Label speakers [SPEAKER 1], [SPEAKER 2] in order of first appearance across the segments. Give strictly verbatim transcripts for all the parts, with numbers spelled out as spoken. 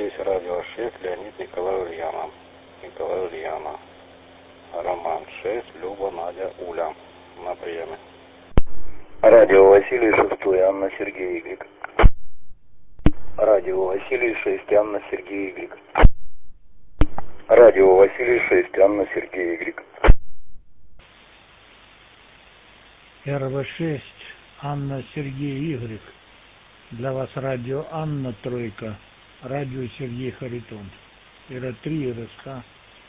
[SPEAKER 1] Здесь радио шесть, Леонид, Николай, Ульяна. Николай, Ульяна. Роман шесть, Люба, Надя, Уля. На приеме.
[SPEAKER 2] Радио Василий шесть, Анна, Сергей, Игорь. Радио Василий шесть, Анна, Сергей, Игорь. Радио Василий шесть, Анна, Сергей, Игорь.
[SPEAKER 3] эр вэ шесть, Анна, Сергей, Игорь. Для вас радио Анна, тройка. Радио Сергей, Харитон. эр а три, эр эс ка.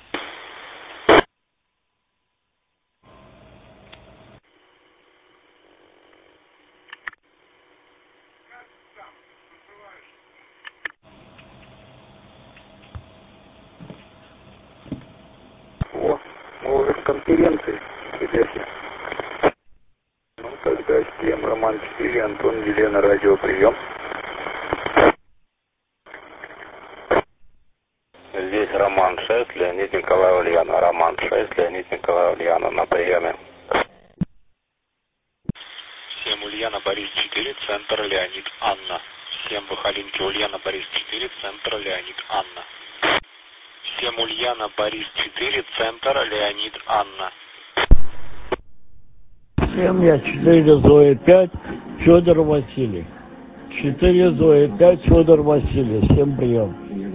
[SPEAKER 2] О, мы уже в конференции, ребята. Ну, тогда всем Роман четыре, Антон, Елена, радио, прием.
[SPEAKER 1] Здесь Роман шесть, Леонид, Николай, Ульяна. Роман шесть, Леонид, Николай, Ульяна. На приеме.
[SPEAKER 4] Всем Ульяна, Борис четыре, центр, Леонид, Анна. Всем Выхолинки, Ульяна, Борис четыре, центр, Леонид, Анна. Всем Ульяна, Борис четыре, центр, Леонид, Анна.
[SPEAKER 3] Всем я четыре, Зоя пять, Федор Василий. четыре, Зоя пять, Федор Василий. Всем прием.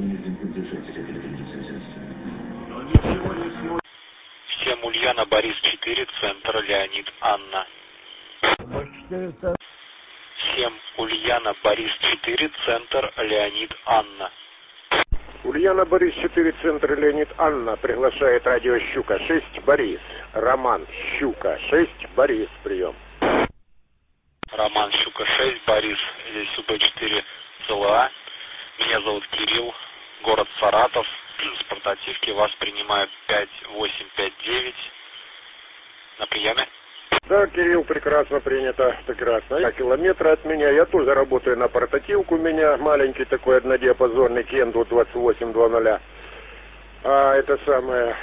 [SPEAKER 4] Всем Ульяна, Борис четыре, центр, Леонид, Анна. Всем Ульяна, Борис четыре, центр, Леонид, Анна.
[SPEAKER 5] Ульяна, Борис четыре, центр, Леонид, Анна. Приглашает радио Щука шесть, Борис. Роман, Щука шесть, Борис, прием.
[SPEAKER 4] Роман, Щука шесть, Борис. Здесь У Б четыре, Ц Л А. Меня зовут Кирилл. Город Саратов. С портативки вас принимают пять восемь пять девять. На приеме.
[SPEAKER 5] Да, Кирилл, прекрасно принято, прекрасно. Я километра от меня, я тоже работаю на портативку, у меня маленький такой однодиапазонный Кенду двадцать восемь двадцать. А это самое...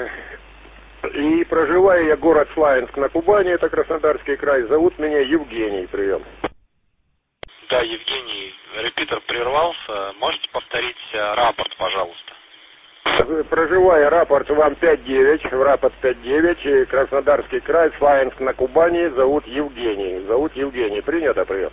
[SPEAKER 5] И проживаю я город Славянск на Кубани, это Краснодарский край, зовут меня Евгений, прием.
[SPEAKER 4] Да, Евгений, репитер прервался, можете повторить рапорт, пожалуйста?
[SPEAKER 5] Проживая, рапорт вам пять девять, рапорт пять девять, Краснодарский край, Славянск на Кубани, зовут Евгений. Зовут Евгений. Принято, прием.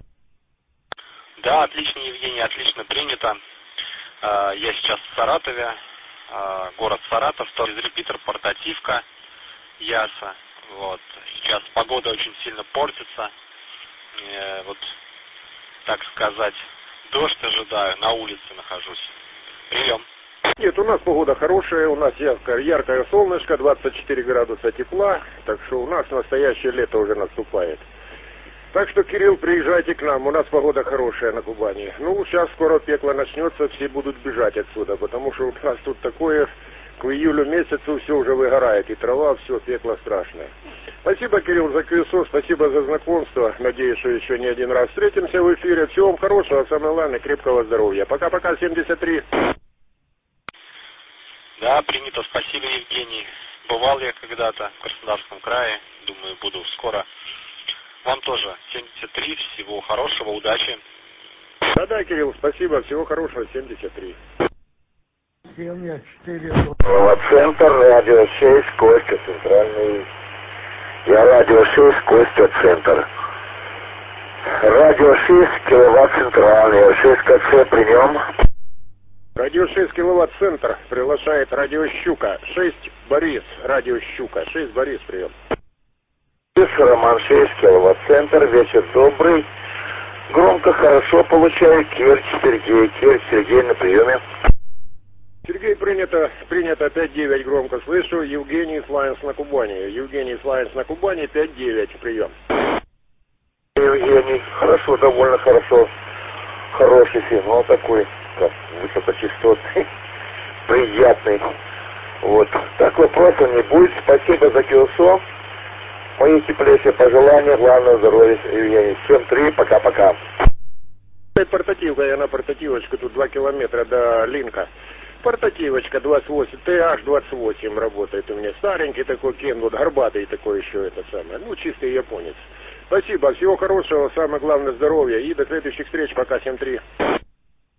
[SPEAKER 4] Да, отлично, Евгений, отлично принято. Я сейчас в Саратове, город Саратов, тоже репитер, портативка, Яса. Вот. Сейчас погода очень сильно портится. Вот, так сказать, дождь ожидаю, на улице нахожусь. Прием.
[SPEAKER 5] Нет, у нас погода хорошая, у нас яркое, яркое солнышко, двадцать четыре градуса тепла, так что у нас настоящее лето уже наступает. Так что, Кирилл, приезжайте к нам, у нас погода хорошая на Кубани. Ну, сейчас скоро пекло начнется, все будут бежать отсюда, потому что у нас тут такое, к июлю месяцу все уже выгорает, и трава, все, пекло страшное. Спасибо, Кирилл, за КСО, спасибо за знакомство, надеюсь, что еще не один раз встретимся в эфире. Всего вам хорошего, самое главное, крепкого здоровья. Пока-пока, семьдесят три.
[SPEAKER 4] Да, принято. Спасибо, Евгений. Бывал я когда-то в Краснодарском крае. Думаю, буду скоро. Вам тоже семьдесят три. Всего хорошего, удачи.
[SPEAKER 5] Да-да, Кирилл, спасибо. Всего хорошего, семьдесят три.
[SPEAKER 3] Семья четыре.
[SPEAKER 2] Центр, радио шесть, Костя, центральный. Я радио шесть, Костя, центр. Радио шесть, киловатт, центральный. шесть ка цэ, прием.
[SPEAKER 5] Радио шесть киловатт центр приглашает радио Щука шесть, Борис. Радио Щука шесть, Борис, прием.
[SPEAKER 2] Роман шесть, киловатт центр. Вечер добрый. Громко, хорошо получаю. Керчь, Сергей. Керчь, Сергей на приеме.
[SPEAKER 5] Сергей, принято, принято пять девять, громко слышу. Евгений, Славянск на Кубани. Евгений, Славянск на Кубани, пять девять, прием.
[SPEAKER 2] Евгений, хорошо, довольно хорошо. Хороший сигнал такой, как высокочастотный, приятный. Вот. Так вопросов не будет. Спасибо за КСО. Мои теплейшие пожелания, главное здоровья, Евгений. Всем три, пока-пока.
[SPEAKER 5] Портативка, я на портативочку, тут два километра до Линка. Портативочка двадцать восемь, Т Аш двадцать восемь работает у меня. Старенький такой Кен, вот горбатый такой еще это самое. Ну, чистый японец. Спасибо, всего хорошего, самое главное здоровья и до следующих встреч, пока, семь три.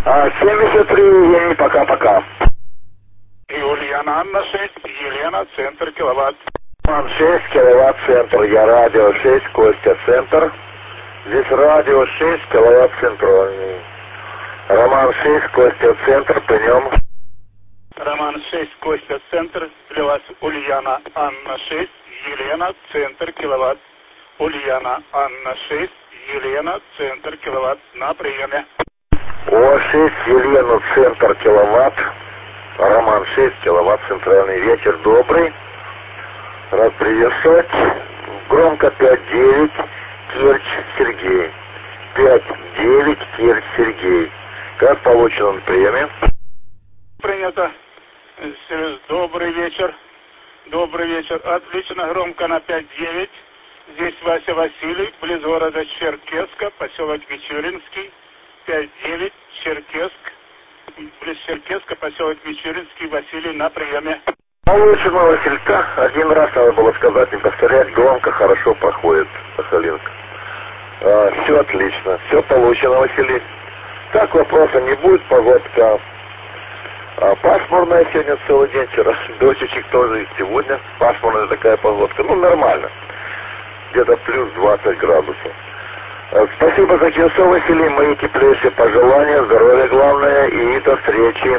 [SPEAKER 2] А, семьдесят три, Евгений, пока-пока.
[SPEAKER 1] Ульяна Анна шесть, Елена, центр, киловатт.
[SPEAKER 2] Роман шесть, киловатт, центр. Я радио шесть, Костя, центр. Здесь радио шесть, киловатт, центральный. Роман шесть, Костя, центр, прием.
[SPEAKER 1] Роман шесть, Костя, центр, для вас Ульяна Анна шесть, Елена, центр, киловатт. Ульяна Анна шесть, Елена, центр, киловатт, на приеме.
[SPEAKER 2] О шесть, Елена, центр, киловатт. Роман шесть, киловатт, центральный. Вечер добрый. Рад приветствовать. Громко пять девять, Керчь, Сергей. пять девять, Керчь, Сергей. Как получено на приеме?
[SPEAKER 1] Принято. Добрый вечер. Добрый вечер. Отлично, громко на пять девять. Здесь Вася Василий, близ города Черкесска, поселок Мичуринский. пять девять, Черкесск. Близ Черкесска, поселок Мичуринский, Василий на приеме.
[SPEAKER 2] Получено, Василька. Один раз надо было сказать, не повторять. Громко, хорошо проходит Сахалинск. А, все отлично. Все получено, Василий. Так вопроса не будет, погодка. А, пасмурная сегодня целый день, вчера дождичек тоже, и сегодня пасмурная такая погодка. Ну, нормально. Где-то плюс двадцать градусов. А, спасибо за кинцо, Василий. Мои теплейшие пожелания, здоровья главное, и до встречи.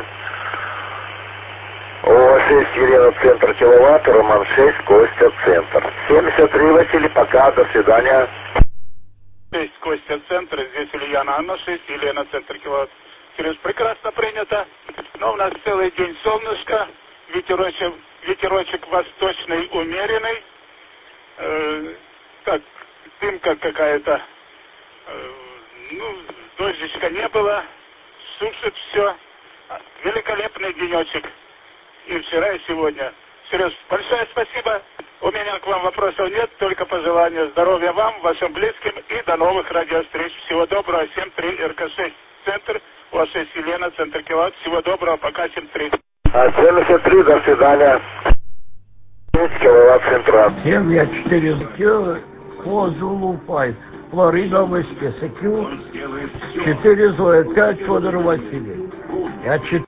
[SPEAKER 2] О шесть, Елена, центр, киловатт, Роман шесть, Костя, центр. семьдесят три, Василий, пока, до свидания.
[SPEAKER 1] шесть, Костя, центр, здесь Ульяна Анна шесть, Елена, центр, киловатт. Сереж, прекрасно принято. Но у нас целый день солнышко, ветерочек, ветерочек восточный умеренный. Э, так, дымка какая-то. Э, ну, дождичка не было, сушит все. Великолепный денечек. И вчера, и сегодня. Сереж, большое спасибо. У меня к вам вопросов нет, только пожелания здоровья вам, вашим близким и до новых радиовстреч. Всего доброго. семь три, эр ка шесть, центр. У вас шесть, Елена, центр, киловатт. Всего доброго. Пока, семь три.
[SPEAKER 2] семьдесят три, до свидания. шесть киловатт центра.
[SPEAKER 3] семь четыре Козулу Пайп. Флорида Выске. Секью. четыре Зоя пять Федор Василий. Я четыре.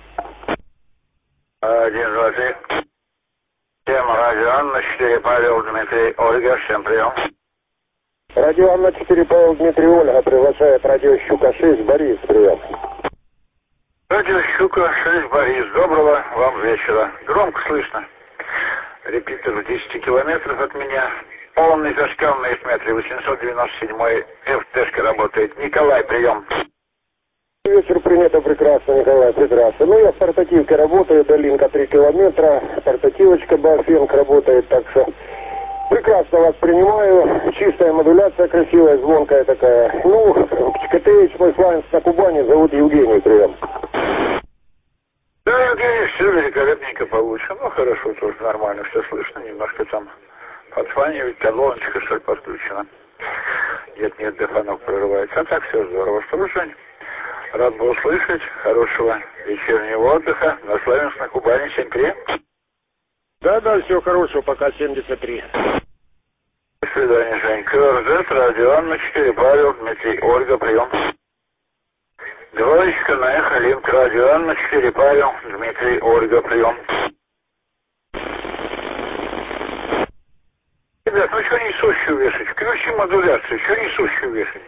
[SPEAKER 2] Один, два, три. Тема радио Анна четыре, Павел, Дмитрий, Ольга, всем прием.
[SPEAKER 5] Радио Анна четыре, Павел, Дмитрий, Ольга приглашает радио Щука шесть, Борис, прием.
[SPEAKER 2] Радио Щука шесть, Борис, доброго вам вечера. Громко слышно. Репитер в десяти километрах от меня. Полный зашкал на эфметре, восемьсот девяносто семь эф тэ-шка работает. Николай, прием.
[SPEAKER 5] Вечер принято прекрасно, Николай, прекрасно. Ну, я в портативке работаю, долинка три километра, портативочка Басфенк работает, так что прекрасно вас принимаю. Чистая модуляция, красивая, звонкая такая. Ну, КТХ мой флайнс на Кубани, зовут Евгений, прием.
[SPEAKER 2] Да, Евгений, все великолепненько получено. Ну, хорошо, тоже нормально, все слышно, немножко там подзванивает, колоночка, что ли, подключена. Нет-нет, дыханок прерывается. А так все здорово. Что ж, Жень? Рад был услышать. Хорошего вечернего отдыха. Наславимся на Кубани. семь три.
[SPEAKER 5] Да, да, всего хорошего. Пока семьдесят три.
[SPEAKER 2] До свидания, Жень. КРЗ, радио Анна четыре, Павел, Дмитрий, Ольга, прием. Двоечка на эхо, линк, радио Анна четыре, Павел, Дмитрий, Ольга, прием. Ребят, ну что несущую вешать? Включи модуляцию. Что несущую вешать?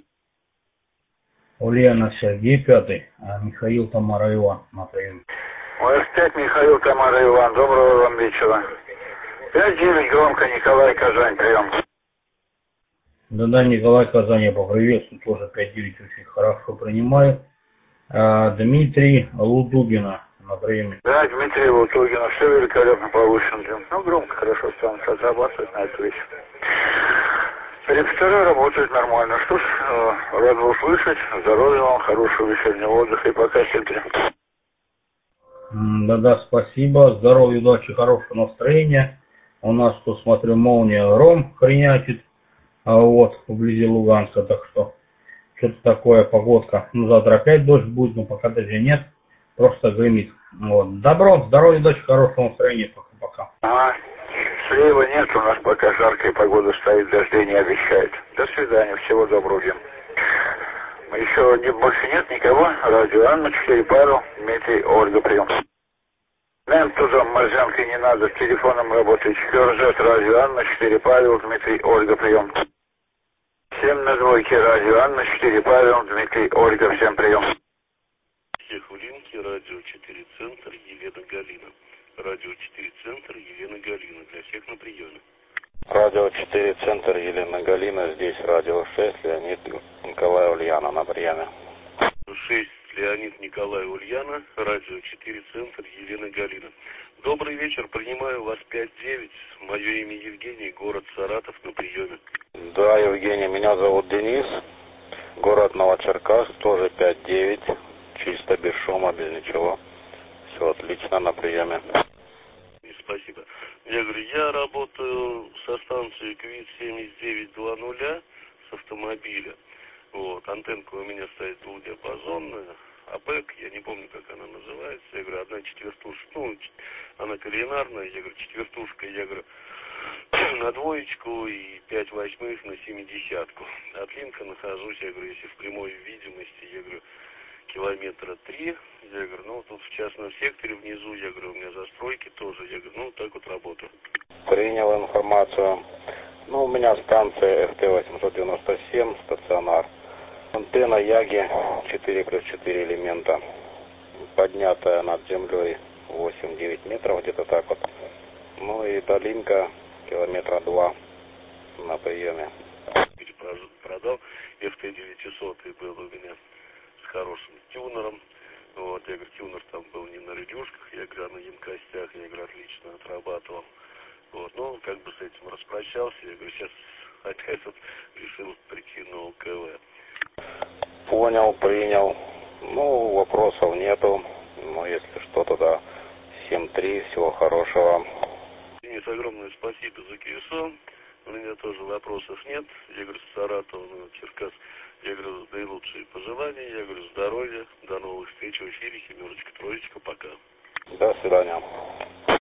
[SPEAKER 6] Ульяна Сергей пятый, а Михаил Тамара Иван на приеме.
[SPEAKER 2] эс пять Михаил Тамара Иван, доброго вам вечера. пять девять громко, Николай Казань, прием.
[SPEAKER 6] Да-да, Николай Казань, я поприветствую, тоже пять девять очень хорошо принимаю. А, Дмитрий Лудугина на приеме.
[SPEAKER 2] Да, Дмитрий Лудугина, все великолепно получено. Ну, громко, хорошо станут отрабатывать на эту вещь. Репетиторы работают нормально. Что ж, рад вас услышать. Здоровья вам, хорошего вечернего отдыха и пока, Сергей.
[SPEAKER 6] Да-да, спасибо. Здоровья, удачи, хорошего настроения. У нас, тут смотрю, молния гром хренячит. А вот, вблизи Луганска, так что что-то такое, погодка. Ну, завтра опять дождь будет, но пока дождя нет. Просто гремит. Вот. Добро, здоровья, удачи, хорошего настроения. Пока-пока.
[SPEAKER 2] Ага. Слева нет, у нас пока жаркая погода стоит, дождей не обещает. До свидания, всего доброго. Еще не, больше нет никого? Радио Анна, четыре, Павел, Дмитрий, Ольга, прием. Нам тоже Морзянкой не надо, с телефоном работать. РЖ, радио Анна, четыре, Павел, Дмитрий, Ольга, прием. семь на двойке, радио Анна, четыре, Павел, Дмитрий, Ольга, всем прием.
[SPEAKER 7] Всех в линке, радио четыре, центр, Елена Галина. Радио четыре, центр, Елена Галина. Для всех на приеме.
[SPEAKER 8] Радио четыре, центр, Елена Галина. Здесь радио шесть, Леонид Николай Ульяна на приеме.
[SPEAKER 7] шесть, Леонид Николай Ульяна. Радио четыре, центр, Елена Галина. Добрый вечер, принимаю вас пять девять. Мое имя Евгений, город Саратов, на приеме.
[SPEAKER 8] Да, Евгений, меня зовут Денис. Город Новочеркасск, тоже пять девять. Чисто, без шума, без ничего. Все отлично, на приеме.
[SPEAKER 7] Спасибо. Я говорю, я работаю со станции КВИТ семьдесят девять двадцать с автомобиля. Вот, антенка у меня стоит двухдиапазонная, АПЭК, я не помню, как она называется. Я говорю, одна четвертушка, ну, она кулинарная, я говорю, четвертушка, я говорю, на двоечку и пять восьмых на семидесятку. От линка нахожусь, я говорю, если в прямой видимости, я говорю, километра три, я говорю, ну, тут в частном секторе внизу, я говорю, у меня застройки тоже, я говорю, ну, так вот работаю.
[SPEAKER 8] Принял информацию. Ну, у меня станция эр тэ восемьсот девяносто семь, стационар. Антенна Яги четыре плюс четыре элемента, поднятая над землей восемь-девять метров, где-то так вот. Ну и долинка километра два на приеме.
[SPEAKER 7] Продал, эф тэ девятьсот был у меня с хорошим тюнером. Вот, я говорю, тюнер там был не на радиошках, я говорю, а на емкостях, я говорю, отлично отрабатывал. Вот, ну, как бы с этим распрощался, я говорю, сейчас опять вот решил прийти на о ка вэ.
[SPEAKER 8] Понял, принял. Ну, вопросов нету. Ну, если что, тогда семь три, всего хорошего.
[SPEAKER 7] Денис, огромное спасибо за КСО. У меня тоже вопросов нет. Я говорю, с Саратова, ну, Черкас. Я говорю, наилучшие пожелания. Я говорю, здоровья. До новых встреч в эфире. Семерочка, троечка. Пока.
[SPEAKER 8] До свидания.